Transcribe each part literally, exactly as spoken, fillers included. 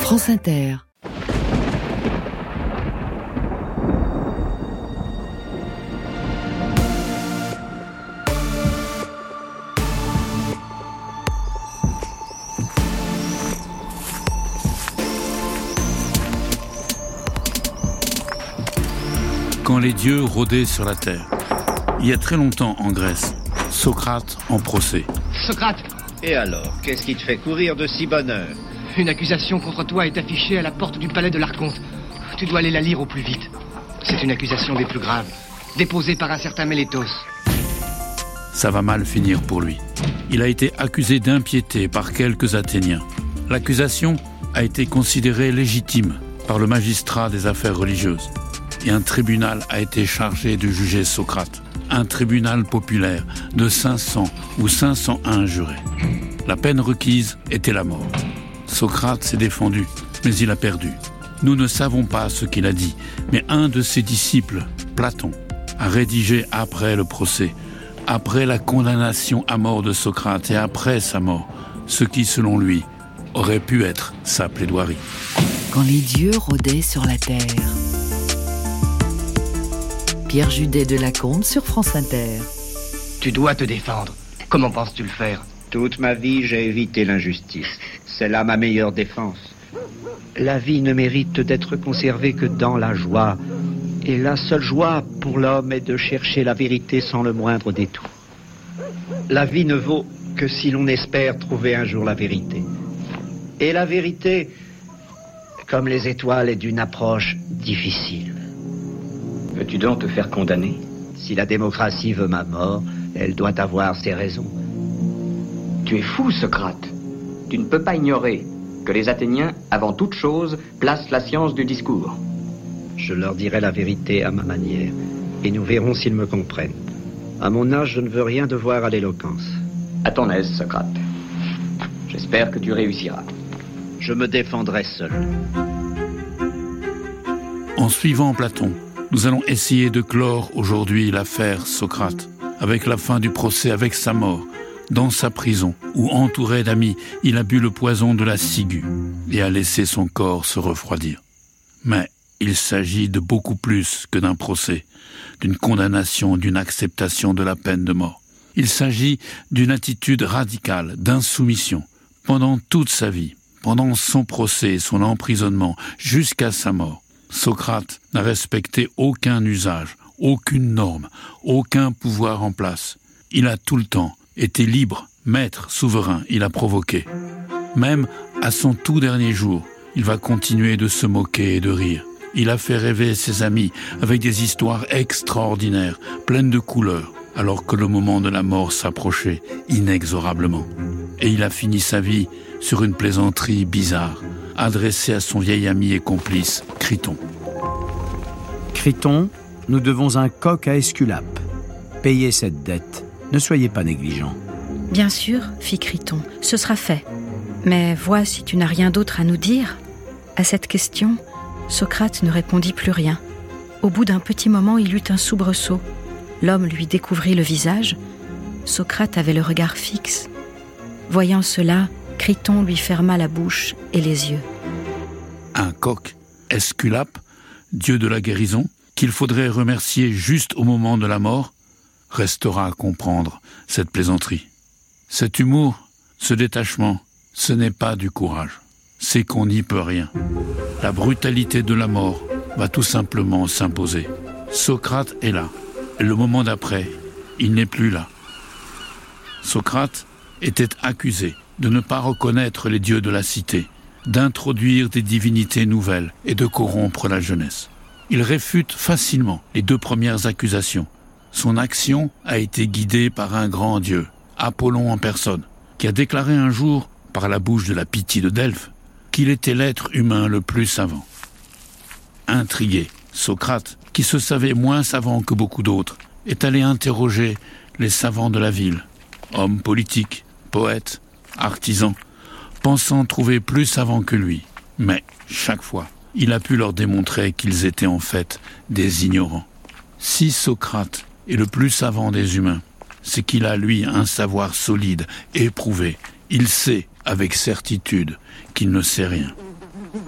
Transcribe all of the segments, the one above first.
France Inter. Quand les dieux rôdaient sur la terre. Il y a très longtemps en Grèce, Socrate en procès. Socrate! Et alors, qu'est-ce qui te fait courir de si bonne heure? Une accusation contre toi est affichée à la porte du palais de l'Archonte. Tu dois aller la lire au plus vite. C'est une accusation des plus graves, déposée par un certain Mélétos. Ça va mal finir pour lui. Il a été accusé d'impiété par quelques Athéniens. L'accusation a été considérée légitime par le magistrat des affaires religieuses. Et un tribunal a été chargé de juger Socrate. Un tribunal populaire de cinq cents ou cinq cent un jurés. La peine requise était la mort. Socrate s'est défendu, mais il a perdu. Nous ne savons pas ce qu'il a dit, mais un de ses disciples, Platon, a rédigé après le procès, après la condamnation à mort de Socrate et après sa mort, ce qui, selon lui, aurait pu être sa plaidoirie. Quand les dieux rôdaient sur la terre. Pierre Judet de Lacombe sur France Inter. Tu dois te défendre. Comment penses-tu le faire? Toute ma vie, j'ai évité l'injustice. C'est là ma meilleure défense. La vie ne mérite d'être conservée que dans la joie. Et la seule joie pour l'homme est de chercher la vérité sans le moindre détour. La vie ne vaut que si l'on espère trouver un jour la vérité. Et la vérité, comme les étoiles, est d'une approche difficile. Veux-tu donc te faire condamner? Si la démocratie veut ma mort, elle doit avoir ses raisons. Tu es fou, Socrate. Tu ne peux pas ignorer que les Athéniens, avant toute chose, placent la science du discours. Je leur dirai la vérité à ma manière, et nous verrons s'ils me comprennent. À mon âge, je ne veux rien devoir à l'éloquence. À ton aise, Socrate. J'espère que tu réussiras. Je me défendrai seul. En suivant Platon, nous allons essayer de clore aujourd'hui l'affaire Socrate, avec la fin du procès, avec sa mort, dans sa prison, où entouré d'amis, il a bu le poison de la ciguë et a laissé son corps se refroidir. Mais il s'agit de beaucoup plus que d'un procès, d'une condamnation, d'une acceptation de la peine de mort. Il s'agit d'une attitude radicale, d'insoumission, pendant toute sa vie, pendant son procès, son emprisonnement, jusqu'à sa mort. Socrate n'a respecté aucun usage, aucune norme, aucun pouvoir en place. Il a tout le temps été libre, maître, souverain, il a provoqué. Même à son tout dernier jour, il va continuer de se moquer et de rire. Il a fait rêver ses amis avec des histoires extraordinaires, pleines de couleurs, alors que le moment de la mort s'approchait inexorablement. Et il a fini sa vie sur une plaisanterie bizarre, adressée à son vieil ami et complice, Criton. Criton, nous devons un coq à Esculape. Payez cette dette, ne soyez pas négligents. Bien sûr, fit Criton, ce sera fait. Mais vois si tu n'as rien d'autre à nous dire. À cette question, Socrate ne répondit plus rien. Au bout d'un petit moment, il eut un soubresaut. L'homme lui découvrit le visage. Socrate avait le regard fixe. Voyant cela, Criton lui ferma la bouche et les yeux. Un coq, Esculape, dieu de la guérison, qu'il faudrait remercier juste au moment de la mort, restera à comprendre cette plaisanterie. Cet humour, ce détachement, ce n'est pas du courage, c'est qu'on n'y peut rien. La brutalité de la mort va tout simplement s'imposer. Socrate est là, et le moment d'après, il n'est plus là. Socrate était accusé de ne pas reconnaître les dieux de la cité, d'introduire des divinités nouvelles et de corrompre la jeunesse. Il réfute facilement les deux premières accusations. Son action a été guidée par un grand dieu, Apollon en personne, qui a déclaré un jour, par la bouche de la Pythie de Delphes, qu'il était l'être humain le plus savant. Intrigué, Socrate, qui se savait moins savant que beaucoup d'autres, est allé interroger les savants de la ville, hommes politiques, poètes, artisans, pensant trouver plus savants que lui. Mais, chaque fois, il a pu leur démontrer qu'ils étaient en fait des ignorants. Si Socrate est le plus savant des humains, c'est qu'il a, lui, un savoir solide, éprouvé. Il sait, avec certitude, qu'il ne sait rien.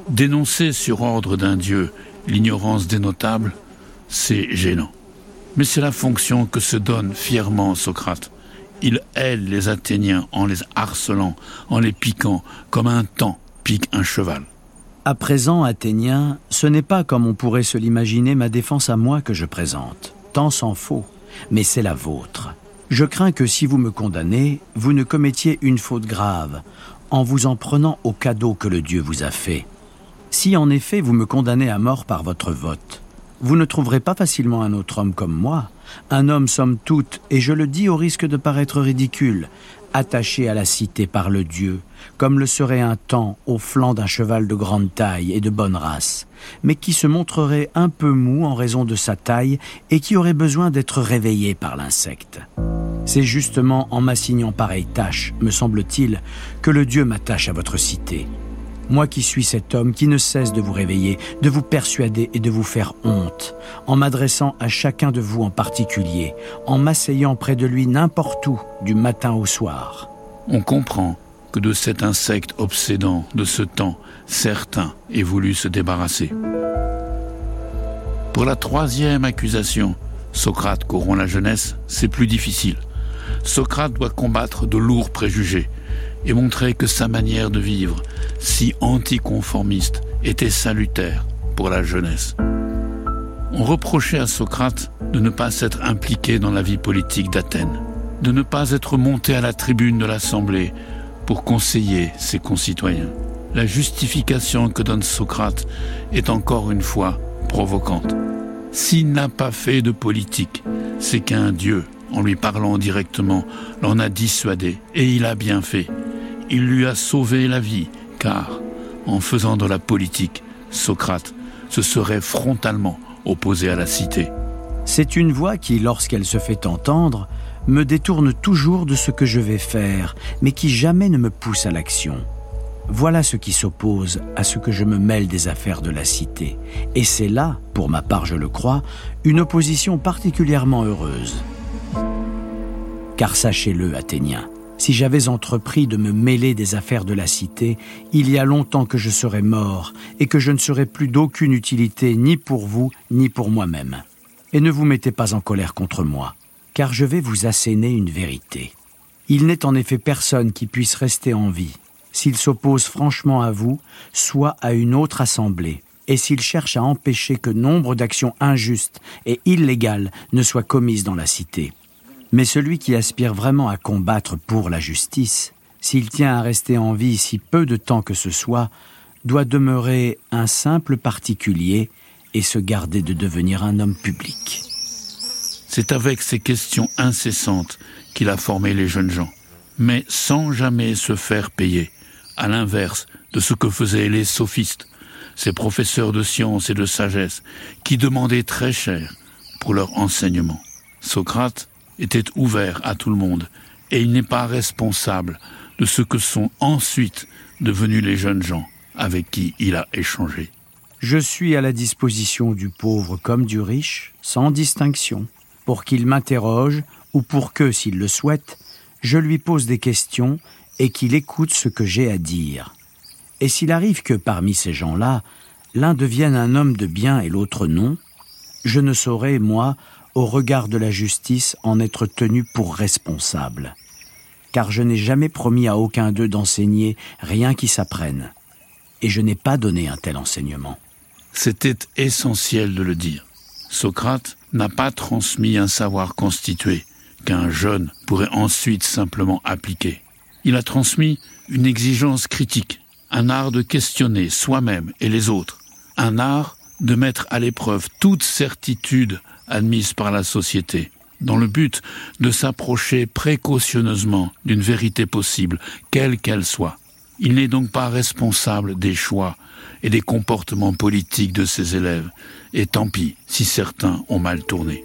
Dénoncer sur ordre d'un dieu l'ignorance des notables, c'est gênant. Mais c'est la fonction que se donne fièrement Socrate. Il aide les Athéniens en les harcelant, en les piquant, comme un taon pique un cheval. À présent, Athéniens, ce n'est pas comme on pourrait se l'imaginer ma défense à moi que je présente. Tant s'en faut, mais c'est la vôtre. Je crains que si vous me condamnez, vous ne commettiez une faute grave, en vous en prenant au cadeau que le Dieu vous a fait. Si en effet vous me condamnez à mort par votre vote, vous ne trouverez pas facilement un autre homme comme moi, un homme somme toute, et je le dis au risque de paraître ridicule, attaché à la cité par le Dieu, comme le serait un taon au flanc d'un cheval de grande taille et de bonne race, mais qui se montrerait un peu mou en raison de sa taille et qui aurait besoin d'être réveillé par l'insecte. C'est justement en m'assignant pareille tâche, me semble-t-il, que le Dieu m'attache à votre cité. Moi qui suis cet homme qui ne cesse de vous réveiller, de vous persuader et de vous faire honte, en m'adressant à chacun de vous en particulier, en m'asseyant près de lui n'importe où, du matin au soir. On comprend que de cet insecte obsédant de ce temps, certains aient voulu se débarrasser. Pour la troisième accusation, Socrate corrompt la jeunesse, c'est plus difficile. Socrate doit combattre de lourds préjugés et montrer que sa manière de vivre, si anticonformiste, était salutaire pour la jeunesse. On reprochait à Socrate de ne pas s'être impliqué dans la vie politique d'Athènes, de ne pas être monté à la tribune de l'Assemblée pour conseiller ses concitoyens. La justification que donne Socrate est encore une fois provocante. S'il n'a pas fait de politique, c'est qu'un dieu, en lui parlant directement, l'en a dissuadé, et il a bien fait. Il lui a sauvé la vie, car, en faisant de la politique, Socrate se serait frontalement opposé à la cité. C'est une voix qui, lorsqu'elle se fait entendre, me détourne toujours de ce que je vais faire, mais qui jamais ne me pousse à l'action. Voilà ce qui s'oppose à ce que je me mêle des affaires de la cité. Et c'est là, pour ma part je le crois, une opposition particulièrement heureuse. Car sachez-le, Athéniens, si j'avais entrepris de me mêler des affaires de la cité, il y a longtemps que je serais mort et que je ne serais plus d'aucune utilité ni pour vous ni pour moi-même. Et ne vous mettez pas en colère contre moi, car je vais vous asséner une vérité. Il n'est en effet personne qui puisse rester en vie s'il s'oppose franchement à vous, soit à une autre assemblée, et s'il cherche à empêcher que nombre d'actions injustes et illégales ne soient commises dans la cité. Mais celui qui aspire vraiment à combattre pour la justice, s'il tient à rester en vie si peu de temps que ce soit, doit demeurer un simple particulier et se garder de devenir un homme public. C'est avec ces questions incessantes qu'il a formé les jeunes gens, mais sans jamais se faire payer, à l'inverse de ce que faisaient les sophistes, ces professeurs de sciences et de sagesse, qui demandaient très cher pour leur enseignement. Socrate était ouvert à tout le monde, et il n'est pas responsable de ce que sont ensuite devenus les jeunes gens avec qui il a échangé. Je suis à la disposition du pauvre comme du riche, sans distinction, pour qu'il m'interroge ou pour que, s'il le souhaite, je lui pose des questions et qu'il écoute ce que j'ai à dire. Et s'il arrive que, parmi ces gens-là, l'un devienne un homme de bien et l'autre non, je ne saurais, moi, au regard de la justice, en être tenu pour responsable. Car je n'ai jamais promis à aucun d'eux d'enseigner rien qui s'apprenne. Et je n'ai pas donné un tel enseignement. C'était essentiel de le dire. Socrate n'a pas transmis un savoir constitué qu'un jeune pourrait ensuite simplement appliquer. Il a transmis une exigence critique, un art de questionner soi-même et les autres, un art de mettre à l'épreuve toute certitude admise par la société, dans le but de s'approcher précautionneusement d'une vérité possible, quelle qu'elle soit. Il n'est donc pas responsable des choix et des comportements politiques de ses élèves, et tant pis si certains ont mal tourné.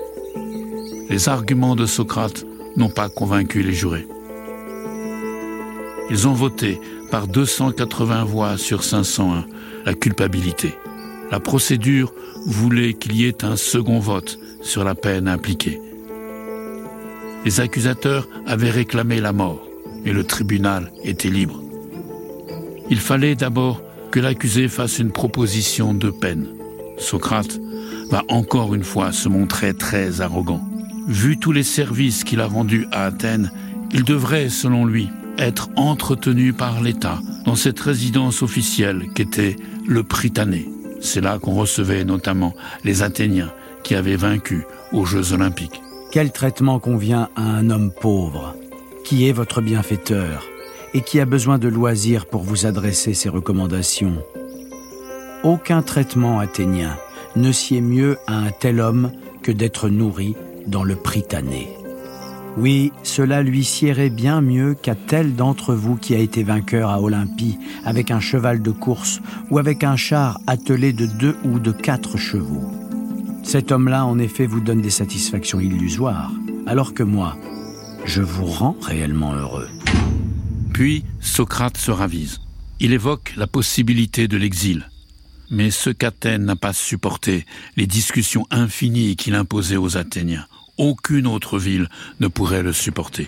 Les arguments de Socrate n'ont pas convaincu les jurés. Ils ont voté par deux cent quatre-vingts voix sur cinq cent un la culpabilité. La procédure voulait qu'il y ait un second vote sur la peine impliquée. Les accusateurs avaient réclamé la mort, et le tribunal était libre. Il fallait d'abord que l'accusé fasse une proposition de peine. Socrate va encore une fois se montrer très arrogant. Vu tous les services qu'il a rendus à Athènes, il devrait, selon lui, être entretenu par l'État dans cette résidence officielle qu'était le Prytanée. C'est là qu'on recevait notamment les Athéniens qui avaient vaincu aux Jeux Olympiques. Quel traitement convient à un homme pauvre, qui est votre bienfaiteur et qui a besoin de loisirs pour vous adresser ses recommandations? Aucun traitement athénien ne sied mieux à un tel homme que d'être nourri dans le Prytanée. Oui, cela lui siérait bien mieux qu'à tel d'entre vous qui a été vainqueur à Olympie avec un cheval de course ou avec un char attelé de deux ou de quatre chevaux. Cet homme-là, en effet, vous donne des satisfactions illusoires, alors que moi, je vous rends réellement heureux. Puis, Socrate se ravise. Il évoque la possibilité de l'exil. Mais ce qu'Athènes n'a pas supporté, les discussions infinies qu'il imposait aux Athéniens, aucune autre ville ne pourrait le supporter.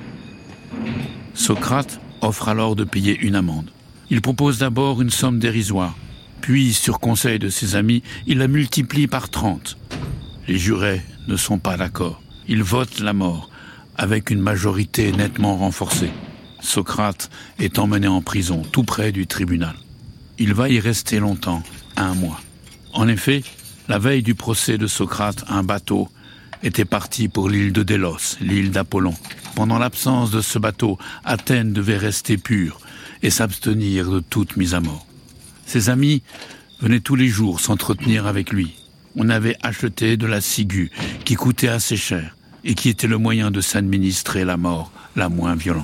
Socrate offre alors de payer une amende. Il propose d'abord une somme dérisoire, puis, sur conseil de ses amis, il la multiplie par trente. Les jurés ne sont pas d'accord. Ils votent la mort, avec une majorité nettement renforcée. Socrate est emmené en prison, tout près du tribunal. Il va y rester longtemps, un mois. En effet, la veille du procès de Socrate, un bateau était parti pour l'île de Délos, l'île d'Apollon. Pendant l'absence de ce bateau, Athènes devait rester pure et s'abstenir de toute mise à mort. Ses amis venaient tous les jours s'entretenir avec lui. On avait acheté de la ciguë qui coûtait assez cher et qui était le moyen de s'administrer la mort la moins violente.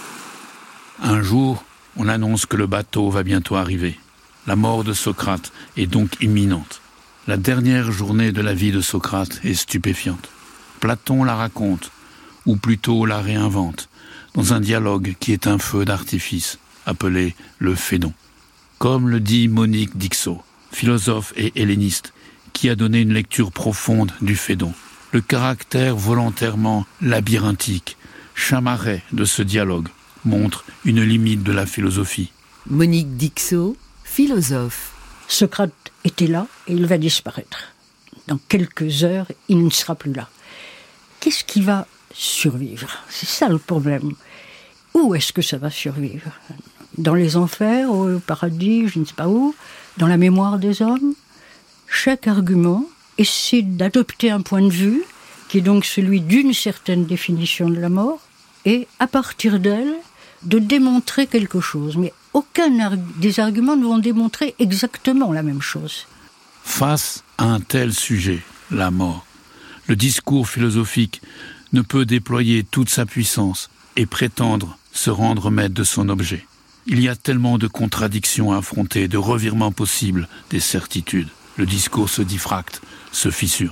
Un jour, on annonce que le bateau va bientôt arriver. La mort de Socrate est donc imminente. La dernière journée de la vie de Socrate est stupéfiante. Platon la raconte, ou plutôt la réinvente, dans un dialogue qui est un feu d'artifice, appelé le Phédon. Comme le dit Monique Dixot, philosophe et helléniste, qui a donné une lecture profonde du Phédon. Le caractère volontairement labyrinthique, chamarré de ce dialogue, montre une limite de la philosophie. Monique Dixot, philosophe. Socrate était là et il va disparaître. Dans quelques heures, il ne sera plus là. Qu'est-ce qui va survivre? C'est ça le problème. Où est-ce que ça va survivre? Dans les enfers, au paradis, je ne sais pas où, dans la mémoire des hommes? Chaque argument essaie d'adopter un point de vue qui est donc celui d'une certaine définition de la mort et, à partir d'elle, de démontrer quelque chose. Mais aucun des arguments ne vont démontrer exactement la même chose. Face à un tel sujet, la mort, le discours philosophique ne peut déployer toute sa puissance et prétendre se rendre maître de son objet. Il y a tellement de contradictions à affronter, de revirements possibles, des certitudes. Le discours se diffracte, se fissure.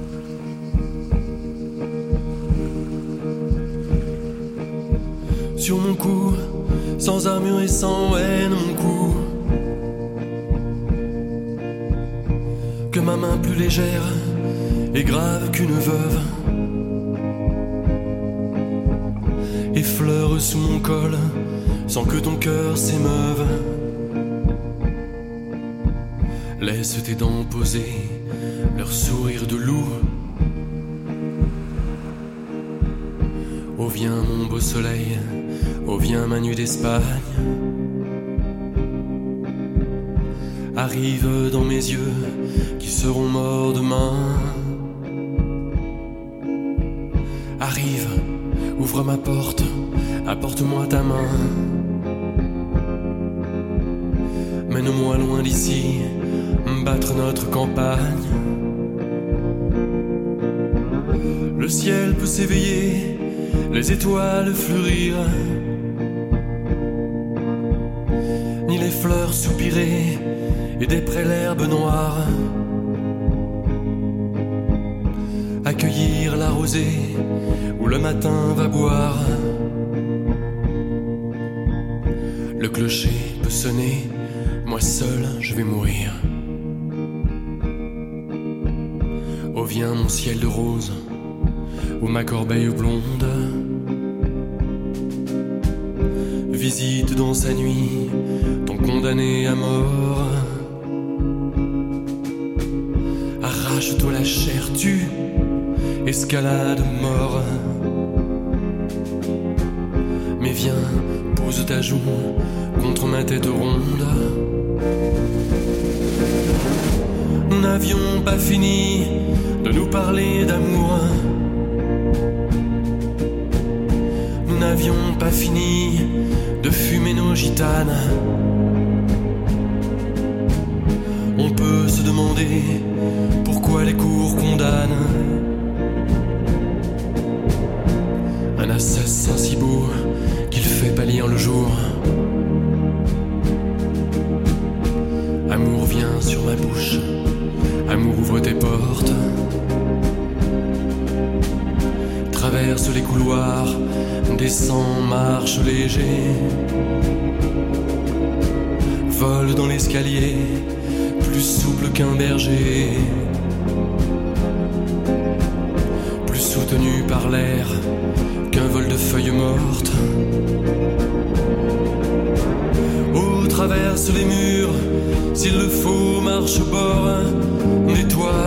Sur mon cou, sans armure et sans haine, mon cou. Que ma main plus légère et grave qu'une veuve effleure sous mon col sans que ton cœur s'émeuve. Laisse tes dents poser leur sourire de loup. Oh viens mon beau soleil, oh viens ma nuit d'Espagne. Arrive dans mes yeux qui seront morts demain. Arrive, ouvre ma porte, apporte-moi ta main. Mène-moi loin d'ici, battre notre campagne. Le ciel peut s'éveiller, les étoiles fleurir, ni les fleurs soupirer et des prés l'herbe noire. Accueillir la rosée où le matin va boire. Le clocher peut sonner, moi seul je vais mourir. Oh viens mon ciel de rose, ou ma corbeille blonde. Visite dans sa nuit ton condamné à mort. Arrache-toi la chair, tue, escalade mort. Mais viens, pose ta joue contre ma tête ronde. Nous n'avions pas fini de nous parler d'amour. Nous n'avions pas fini de fumer nos gitanes. On peut se demander pourquoi les cours condamnent un assassin si beau qu'il fait pâlir le jour. Amour, viens sur ma bouche. Amour, ouvre tes portes. Traverse les couloirs, descends, marche léger. Vole dans l'escalier, plus souple qu'un berger. Plus soutenu par l'air qu'un vol de feuilles mortes. Oh, traverse les murs, s'il le faut, marche au bord. Nettoie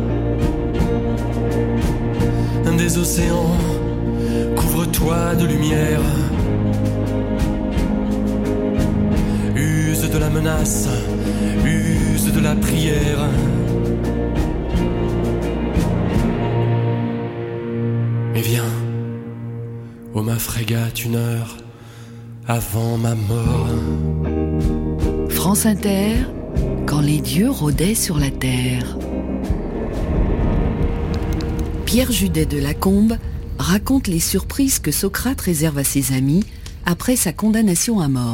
des océans, couvre-toi de lumière. Use de la menace, use de la prière. Mais viens, ô ma frégate, une heure avant ma mort. France Inter, quand les dieux rôdaient sur la terre. Pierre Judet de Lacombe raconte les surprises que Socrate réserve à ses amis après sa condamnation à mort.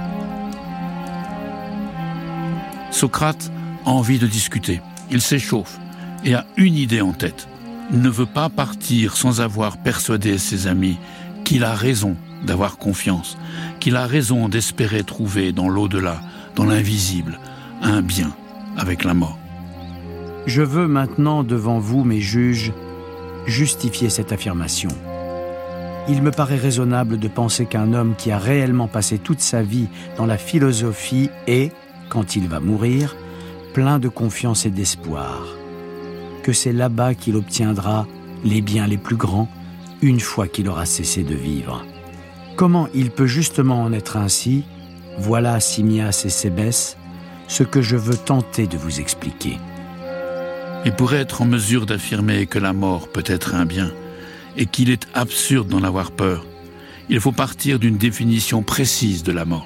Socrate a envie de discuter. Il s'échauffe et a une idée en tête. Il ne veut pas partir sans avoir persuadé ses amis qu'il a raison d'avoir confiance, qu'il a raison d'espérer trouver dans l'au-delà, dans l'invisible, un bien avec la mort. Je veux maintenant, devant vous, mes juges, justifier cette affirmation. Il me paraît raisonnable de penser qu'un homme qui a réellement passé toute sa vie dans la philosophie est, quand il va mourir, plein de confiance et d'espoir. Que c'est là-bas qu'il obtiendra les biens les plus grands une fois qu'il aura cessé de vivre. Comment il peut justement en être ainsi? Voilà, Simmias et Cébès, ce que je veux tenter de vous expliquer. Et pour être en mesure d'affirmer que la mort peut être un bien et qu'il est absurde d'en avoir peur, il faut partir d'une définition précise de la mort.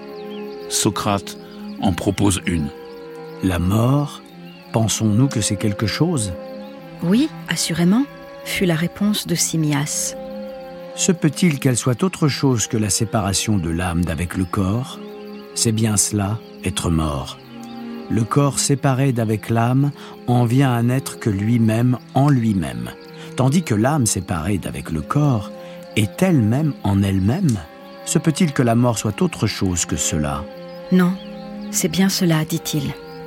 Socrate en propose une. La mort, pensons-nous que c'est quelque chose? Oui, assurément, fut la réponse de Simmias. Se peut-il qu'elle soit autre chose que la séparation de l'âme d'avec le corps? C'est bien cela, être mort. Le corps séparé d'avec l'âme en vient à n'être que lui-même en lui-même, tandis que l'âme séparée d'avec le corps est elle-même en elle-même. Se peut-il que la mort soit autre chose que cela? Non, c'est bien cela, dit-il.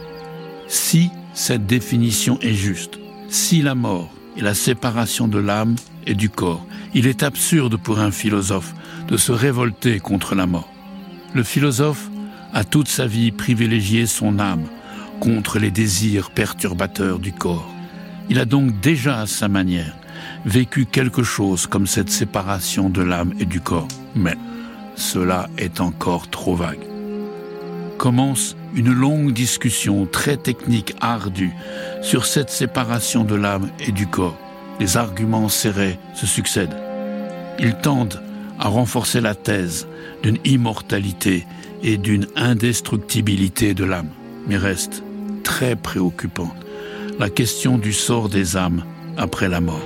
Si cette définition est juste, si la mort est la séparation de l'âme et du corps, il est absurde pour un philosophe de se révolter contre la mort. Le philosophe a toute sa vie privilégié son âme contre les désirs perturbateurs du corps. Il a donc déjà à sa manière vécu quelque chose comme cette séparation de l'âme et du corps. Mais cela est encore trop vague. Commence une longue discussion très technique, ardue, sur cette séparation de l'âme et du corps. Les arguments serrés se succèdent. Ils tendent à renforcer la thèse d'une immortalité et d'une indestructibilité de l'âme, mais reste très préoccupante la question du sort des âmes après la mort.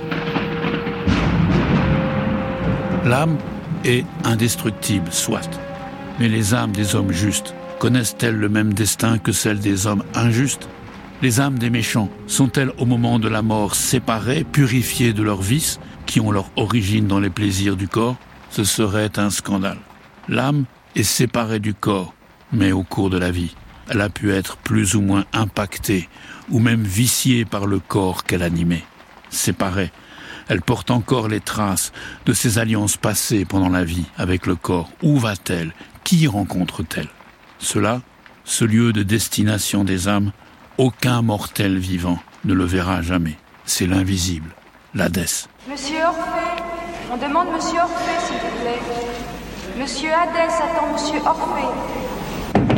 L'âme est indestructible, soit, mais les âmes des hommes justes connaissent-elles le même destin que celles des hommes injustes? Les âmes des méchants sont-elles au moment de la mort séparées, purifiées de leurs vices, qui ont leur origine dans les plaisirs du corps? Ce serait un scandale. L'âme est séparée du corps, mais au cours de la vie, elle a pu être plus ou moins impactée, ou même viciée par le corps qu'elle animait. Séparée, elle porte encore les traces de ses alliances passées pendant la vie avec le corps. Où va-t-elle? Qui rencontre-t-elle? Cela, ce lieu de destination des âmes, aucun mortel vivant ne le verra jamais. C'est l'invisible, l'Hadès. Monsieur Orphée, on demande Monsieur Orphée, s'il vous plaît. Monsieur Hadès attend Monsieur Orphée.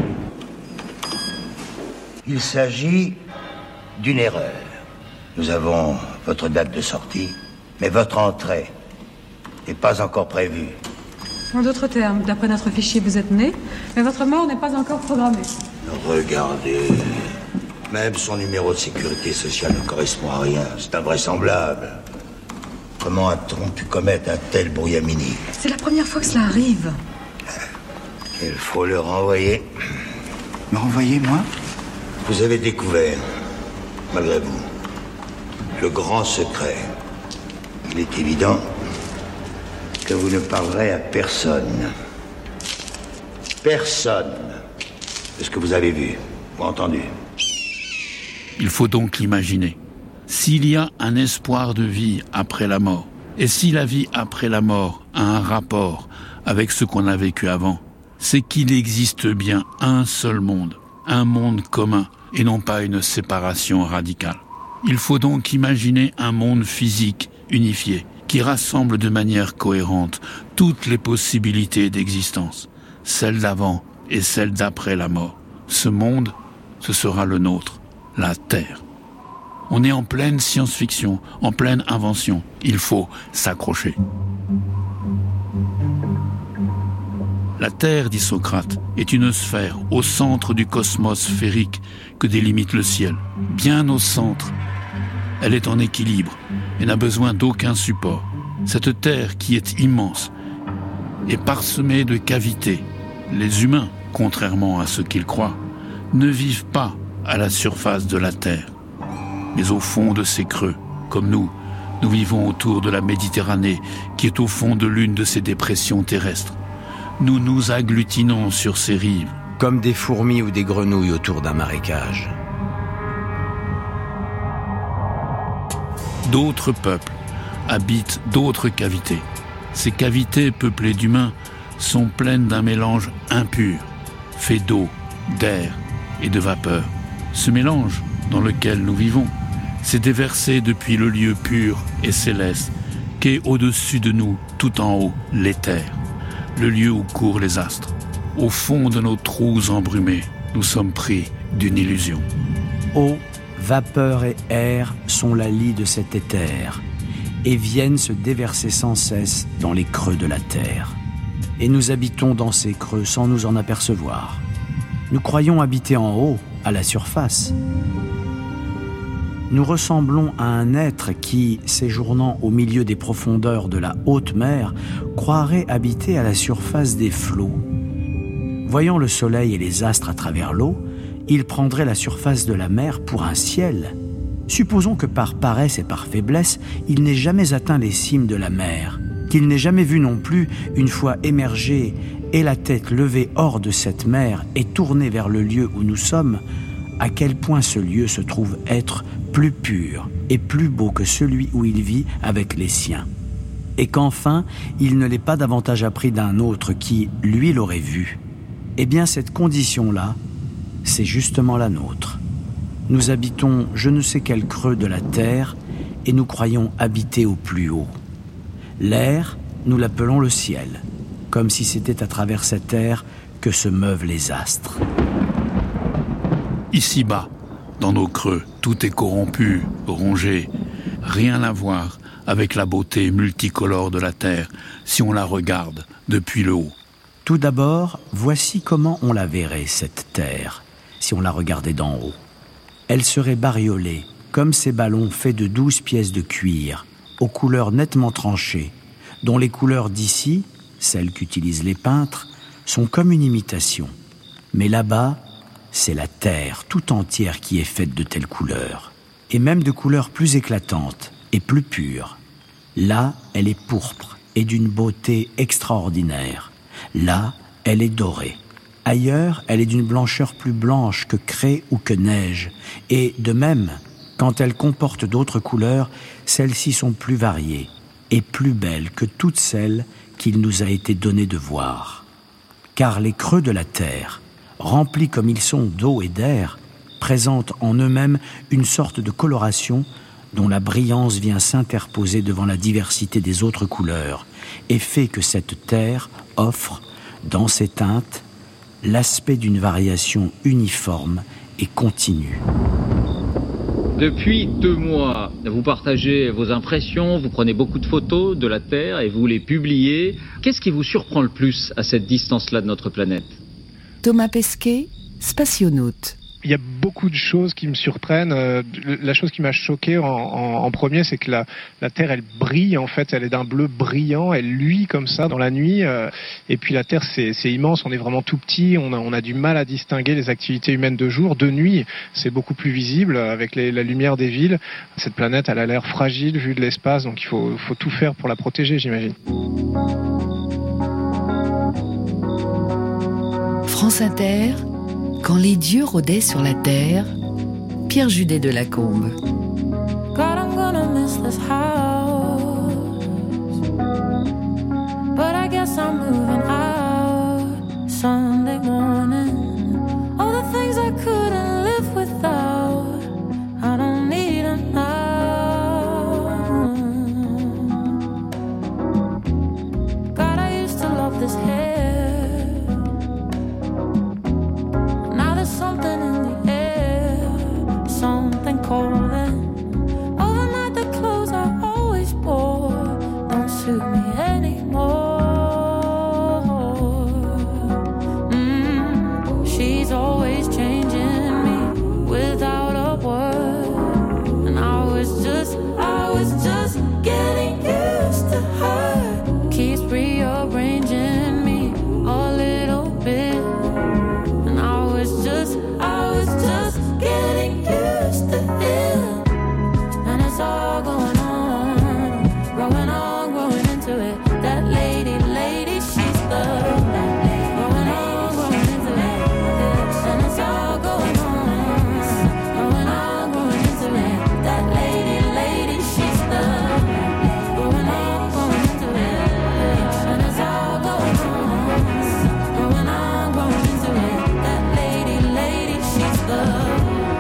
Il s'agit d'une erreur. Nous avons votre date de sortie, mais votre entrée n'est pas encore prévue. En d'autres termes, d'après notre fichier, vous êtes né, mais votre mort n'est pas encore programmée. Regardez, même son numéro de sécurité sociale ne correspond à rien. C'est invraisemblable. Comment a-t-on pu commettre un tel brouillamini? C'est la première fois que cela arrive. Il faut le renvoyer. Me renvoyer, moi? Vous avez découvert, malgré vous, le grand secret. Il est évident que vous ne parlerez à personne. Personne de ce que vous avez vu ou entendu. Il faut donc l'imaginer. S'il y a un espoir de vie après la mort, et si la vie après la mort a un rapport avec ce qu'on a vécu avant, c'est qu'il existe bien un seul monde, un monde commun, et non pas une séparation radicale. Il faut donc imaginer un monde physique unifié, qui rassemble de manière cohérente toutes les possibilités d'existence, celles d'avant et celles d'après la mort. Ce monde, ce sera le nôtre, la Terre. On est en pleine science-fiction, en pleine invention. Il faut s'accrocher. La Terre, dit Socrate, est une sphère au centre du cosmos sphérique que délimite le ciel. Bien au centre. Elle est en équilibre et n'a besoin d'aucun support. Cette Terre qui est immense est parsemée de cavités. Les humains, contrairement à ce qu'ils croient, ne vivent pas à la surface de la Terre, mais au fond de ces creux. Comme nous, nous vivons autour de la Méditerranée, qui est au fond de l'une de ces dépressions terrestres. Nous nous agglutinons sur ces rives. Comme des fourmis ou des grenouilles autour d'un marécage. D'autres peuples habitent d'autres cavités. Ces cavités peuplées d'humains sont pleines d'un mélange impur, fait d'eau, d'air et de vapeur. Ce mélange dans lequel nous vivons s'est déversé depuis le lieu pur et céleste qu'est au-dessus de nous, tout en haut, l'éther, le lieu où courent les astres. Au fond de nos trous embrumés, nous sommes pris d'une illusion. Eau, vapeur et air sont la lie de cet éther et viennent se déverser sans cesse dans les creux de la terre. Et nous habitons dans ces creux sans nous en apercevoir. Nous croyons habiter en haut, à la surface. Nous ressemblons à un être qui, séjournant au milieu des profondeurs de la haute mer, croirait habiter à la surface des flots. Voyant le soleil et les astres à travers l'eau, il prendrait la surface de la mer pour un ciel. Supposons que par paresse et par faiblesse, il n'ait jamais atteint les cimes de la mer, qu'il n'ait jamais vu non plus, une fois émergé et la tête levée hors de cette mer et tournée vers le lieu où nous sommes, à quel point ce lieu se trouve être plus pur et plus beau que celui où il vit avec les siens. Et qu'enfin, il ne l'ait pas davantage appris d'un autre qui, lui, l'aurait vu. Eh bien, cette condition-là, c'est justement la nôtre. Nous habitons je ne sais quel creux de la terre et nous croyons habiter au plus haut. L'air, nous l'appelons le ciel, comme si c'était à travers cette air que se meuvent les astres. Ici-bas, dans nos creux, tout est corrompu, rongé, rien à voir avec la beauté multicolore de la terre si on la regarde depuis le haut. Tout d'abord, voici comment on la verrait, cette terre, si on la regardait d'en haut. Elle serait bariolée, comme ces ballons faits de douze pièces de cuir, aux couleurs nettement tranchées, dont les couleurs d'ici, celles qu'utilisent les peintres, sont comme une imitation. Mais là-bas, c'est la terre tout entière qui est faite de telles couleurs, et même de couleurs plus éclatantes et plus pures. Là, elle est pourpre et d'une beauté extraordinaire. Là, elle est dorée. Ailleurs, elle est d'une blancheur plus blanche que craie ou que neige. Et de même, quand elle comporte d'autres couleurs, celles-ci sont plus variées et plus belles que toutes celles qu'il nous a été donné de voir. Car les creux de la terre remplis comme ils sont d'eau et d'air, présentent en eux-mêmes une sorte de coloration dont la brillance vient s'interposer devant la diversité des autres couleurs et fait que cette terre offre, dans ses teintes, l'aspect d'une variation uniforme et continue. Depuis deux mois, vous partagez vos impressions, vous prenez beaucoup de photos de la Terre et vous les publiez. Qu'est-ce qui vous surprend le plus à cette distance-là de notre planète ? Thomas Pesquet, spationaute. Il y a beaucoup de choses qui me surprennent. Euh, la chose qui m'a choqué en, en, en premier, c'est que la, la Terre, elle brille, en fait. Elle est d'un bleu brillant, elle luit comme ça dans la nuit. Euh, et puis la Terre, c'est, c'est immense, on est vraiment tout petit. On a, on a du mal à distinguer les activités humaines de jour. De nuit, c'est beaucoup plus visible avec les, la lumière des villes. Cette planète, elle a l'air fragile vue de l'espace, donc il faut, faut tout faire pour la protéger, j'imagine. France Inter, quand les dieux rôdaient sur la terre, Pierre Judet de Lacombe. God, I'm gonna miss this house, but I guess I'm moving out Sunday morning. All the things I couldn't live without, I don't need them now. God, I used to love this hair. Something in the air, something calling. Overnight the clothes I always wore don't suit me anymore. Mm, she's always changing me without a word. And I was just, I was just getting used to her. Keeps rearranging me a little bit. I was just getting used to it. And it's all going on, growing on, growing into it. That lady, lady, she's the growing on, growing into it. And it's all going on, growing on, growing into it. That lady, lady, she's the growing on, growing into it. And it's all going on, growing on, growing into it. That lady, lady, she's the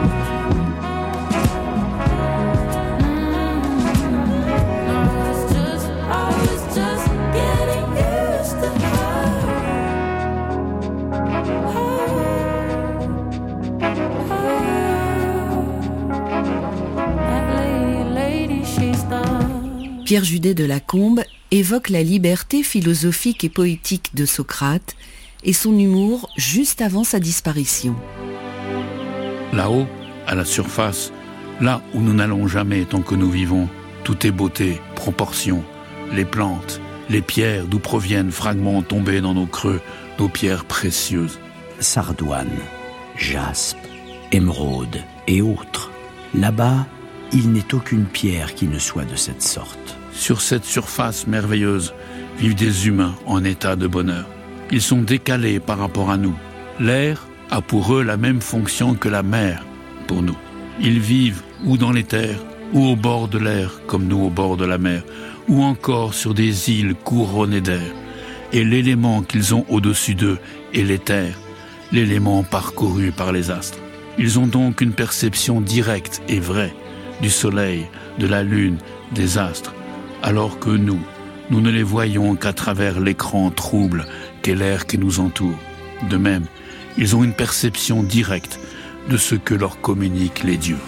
Pierre Judet de Lacombe évoque la liberté philosophique et poétique de Socrate et son humour juste avant sa disparition. Là-haut, à la surface, là où nous n'allons jamais tant que nous vivons, tout est beauté, proportion, les plantes, les pierres d'où proviennent fragments tombés dans nos creux, nos pierres précieuses. Sardoine, jaspe, émeraude et autres. Là-bas, il n'est aucune pierre qui ne soit de cette sorte. Sur cette surface merveilleuse vivent des humains en état de bonheur. Ils sont décalés par rapport à nous. L'air a pour eux la même fonction que la mer pour nous. Ils vivent ou dans les terres, ou au bord de l'air, comme nous au bord de la mer, ou encore sur des îles couronnées d'air. Et l'élément qu'ils ont au-dessus d'eux est l'éther, l'élément parcouru par les astres. Ils ont donc une perception directe et vraie du soleil, de la lune, des astres, alors que nous, nous ne les voyons qu'à travers l'écran trouble qu'est l'air qui nous entoure. De même, ils ont une perception directe de ce que leur communiquent les dieux.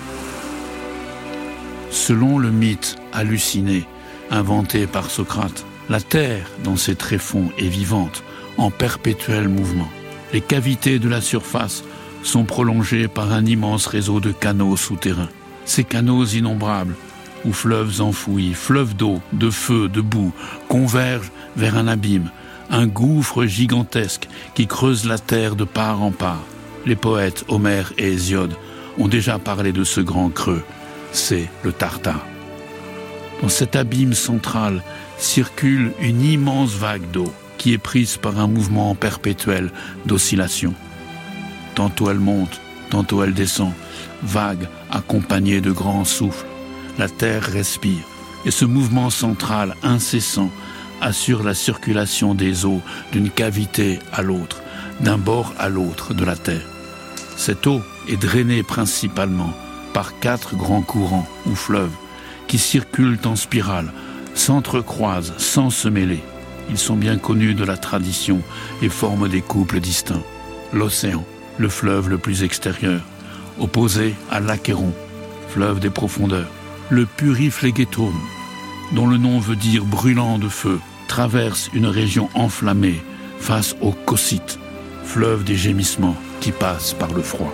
Selon le mythe halluciné, inventé par Socrate, la Terre, dans ses tréfonds, est vivante, en perpétuel mouvement. Les cavités de la surface sont prolongées par un immense réseau de canaux souterrains. Ces canaux innombrables, où fleuves enfouis, fleuves d'eau, de feu, de boue, convergent vers un abîme, un gouffre gigantesque qui creuse la terre de part en part. Les poètes Homère et Hésiode ont déjà parlé de ce grand creux, c'est le Tartare. Dans cet abîme central circule une immense vague d'eau qui est prise par un mouvement perpétuel d'oscillation. Tantôt elle monte, tantôt elle descend, vague accompagnée de grands souffles. La terre respire et ce mouvement central incessant assure la circulation des eaux d'une cavité à l'autre, d'un bord à l'autre de la terre. Cette eau est drainée principalement par quatre grands courants ou fleuves qui circulent en spirale, s'entrecroisent sans se mêler. Ils sont bien connus de la tradition et forment des couples distincts. L'océan, le fleuve le plus extérieur, opposé à l'Achéron, fleuve des profondeurs. Le Puriflegeton, dont le nom veut dire brûlant de feu, traverse une région enflammée face au Cocyte, fleuve des gémissements qui passe par le froid.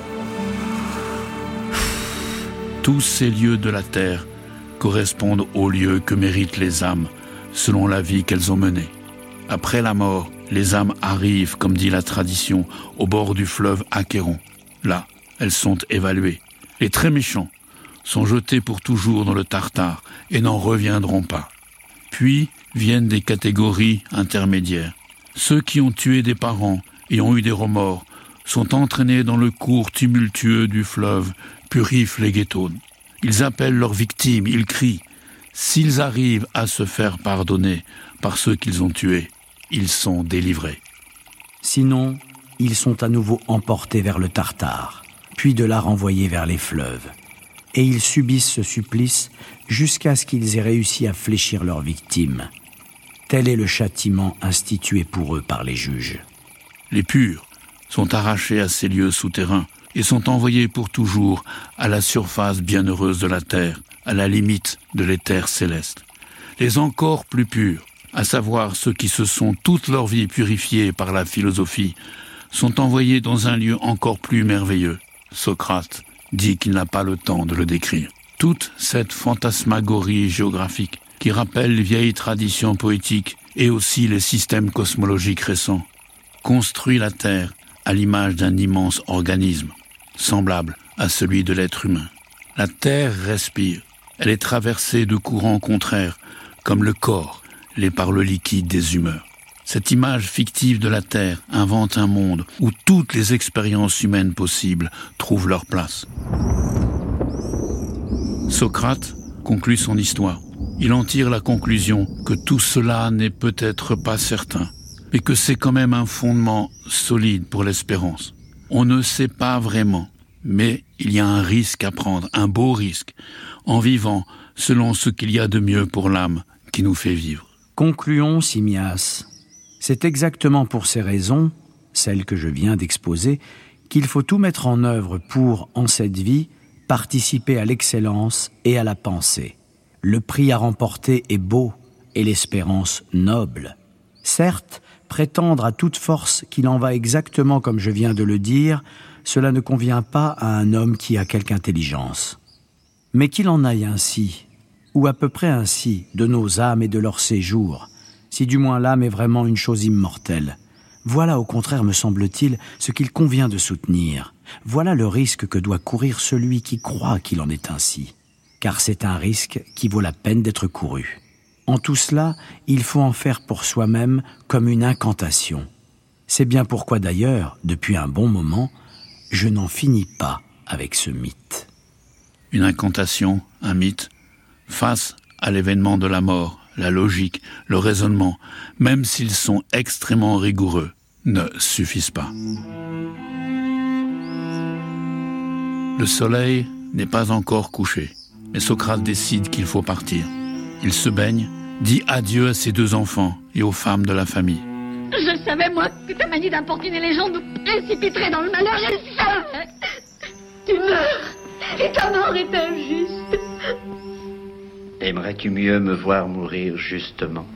Tous ces lieux de la terre correspondent aux lieux que méritent les âmes selon la vie qu'elles ont menée. Après la mort, les âmes arrivent, comme dit la tradition, au bord du fleuve Achéron. Là, elles sont évaluées. Les très méchants sont jetés pour toujours dans le Tartare et n'en reviendront pas. Puis viennent des catégories intermédiaires. Ceux qui ont tué des parents et ont eu des remords sont entraînés dans le cours tumultueux du fleuve Puriflegeton. Ils appellent leurs victimes, ils crient. S'ils arrivent à se faire pardonner par ceux qu'ils ont tués, ils sont délivrés. Sinon, ils sont à nouveau emportés vers le Tartare, puis de là renvoyés vers les fleuves. Et ils subissent ce supplice jusqu'à ce qu'ils aient réussi à fléchir leurs victimes. Tel est le châtiment institué pour eux par les juges. Les purs sont arrachés à ces lieux souterrains et sont envoyés pour toujours à la surface bienheureuse de la terre, à la limite de l'éther céleste. Les encore plus purs, à savoir ceux qui se sont toute leur vie purifiés par la philosophie, sont envoyés dans un lieu encore plus merveilleux. Socrate dit qu'il n'a pas le temps de le décrire. Toute cette fantasmagorie géographique qui rappelle les vieilles traditions poétiques et aussi les systèmes cosmologiques récents, construit la Terre à l'image d'un immense organisme, semblable à celui de l'être humain. La Terre respire, elle est traversée de courants contraires, comme le corps l'est par le liquide des humeurs. Cette image fictive de la Terre invente un monde où toutes les expériences humaines possibles trouvent leur place. Socrate conclut son histoire. Il en tire la conclusion que tout cela n'est peut-être pas certain, mais que c'est quand même un fondement solide pour l'espérance. On ne sait pas vraiment, mais il y a un risque à prendre, un beau risque, en vivant selon ce qu'il y a de mieux pour l'âme qui nous fait vivre. Concluons, Simmias. C'est exactement pour ces raisons, celles que je viens d'exposer, qu'il faut tout mettre en œuvre pour, en cette vie, participer à l'excellence et à la pensée. Le prix à remporter est beau et l'espérance noble. Certes, prétendre à toute force qu'il en va exactement comme je viens de le dire, cela ne convient pas à un homme qui a quelque intelligence. Mais qu'il en aille ainsi, ou à peu près ainsi, de nos âmes et de leur séjour, si du moins l'âme est vraiment une chose immortelle. Voilà au contraire, me semble-t-il, ce qu'il convient de soutenir. Voilà le risque que doit courir celui qui croit qu'il en est ainsi. Car c'est un risque qui vaut la peine d'être couru. En tout cela, il faut en faire pour soi-même comme une incantation. C'est bien pourquoi d'ailleurs, depuis un bon moment, je n'en finis pas avec ce mythe. Une incantation, un mythe, face à l'événement de la mort, la logique, le raisonnement, même s'ils sont extrêmement rigoureux, ne suffisent pas. Le soleil n'est pas encore couché, mais Socrate décide qu'il faut partir. Il se baigne, dit adieu à ses deux enfants et aux femmes de la famille. Je savais, moi, que ta manie d'importuner les gens nous précipiterait dans le malheur, je le savais. Tu meurs, et ta mort est injuste. Aimerais-tu mieux me voir mourir justement?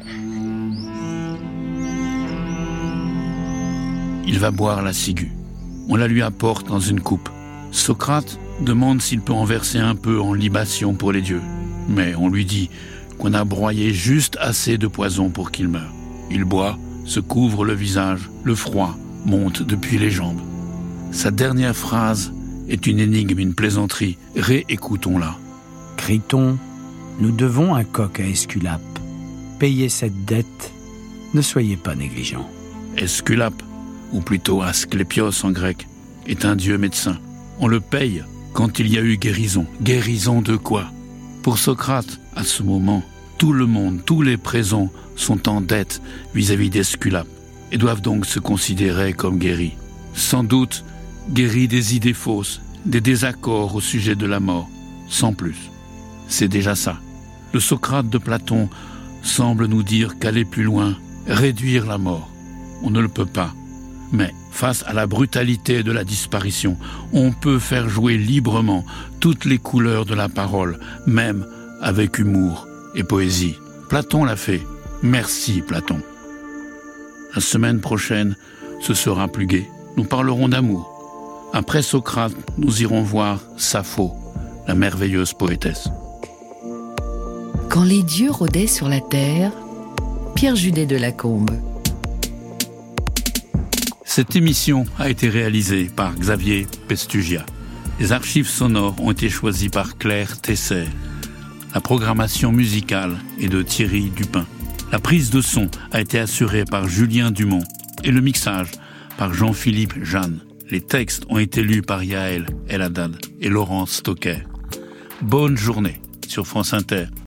Il va boire la ciguë. On la lui apporte dans une coupe. Socrate demande s'il peut en verser un peu en libation pour les dieux. Mais on lui dit qu'on a broyé juste assez de poison pour qu'il meure. Il boit, se couvre le visage, le froid monte depuis les jambes. Sa dernière phrase est une énigme, une plaisanterie. Réécoutons-la. Criton, nous devons un coq à Esculape. Payez cette dette, ne soyez pas négligents. Esculape, ou plutôt Asclépios en grec, est un dieu médecin. On le paye quand il y a eu guérison. Guérison de quoi? Pour Socrate, à ce moment, tout le monde, tous les présents sont en dette vis-à-vis d'Esculape et doivent donc se considérer comme guéris. sans doute guéri des idées fausses, des désaccords au sujet de la mort, sans plus. C'est déjà ça. Le Socrate de Platon semble nous dire qu'aller plus loin, réduire la mort, on ne le peut pas. Mais face à la brutalité de la disparition, on peut faire jouer librement toutes les couleurs de la parole, même avec humour et poésie. Platon l'a fait. Merci Platon. La semaine prochaine, ce sera plus gai. Nous parlerons d'amour. Après Socrate, nous irons voir Sappho, la merveilleuse poétesse. Quand les dieux rôdaient sur la terre, Pierre Judet de Lacombe. Cette émission a été réalisée par Xavier Pestugia. Les archives sonores ont été choisies par Claire Tesser. La programmation musicale est de Thierry Dupin. La prise de son a été assurée par Julien Dumont et le mixage par Jean-Philippe Jeanne. Les textes ont été lus par Yael El Haddad et Laurence Stocker. Bonne journée sur France Inter.